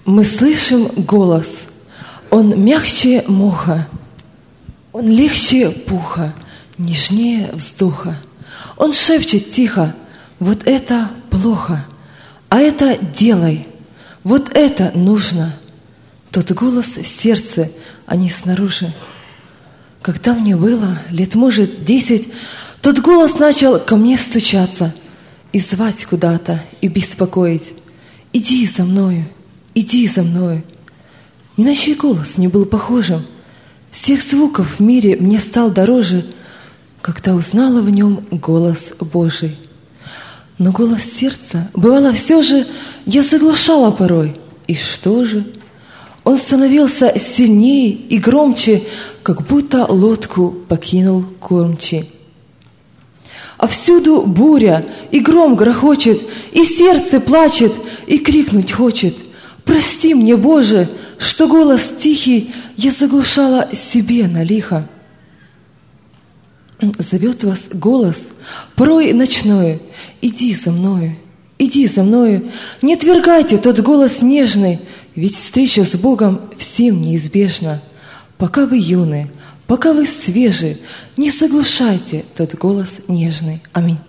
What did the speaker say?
Мы слышим голос, он мягче моха, он легче пуха, нежнее вздоха. Он шепчет тихо: вот это плохо, а это делай, вот это нужно. Тот голос в сердце, а не снаружи. Когда мне было лет, может, 10, тот голос начал ко мне стучаться и звать куда-то, и беспокоить. Иди за мною, иди за мною. Ни на чей голос не был похожим. Всех звуков в мире мне стал дороже, когда узнала в нем голос Божий. Но голос сердца, бывало, все же я заглушала порой. И что же? Он становился сильнее и громче, как будто лодку покинул кормчий. А всюду буря, и гром грохочет, и сердце плачет, и крикнуть хочет: прости мне, Боже, что голос тихий я заглушала себе на лихо. Зовет вас голос, порой ночной: иди за мною, иди за мною. Не отвергайте тот голос нежный, ведь встреча с Богом всем неизбежна. Пока вы юны, пока вы свежи, не заглушайте тот голос нежный. Аминь.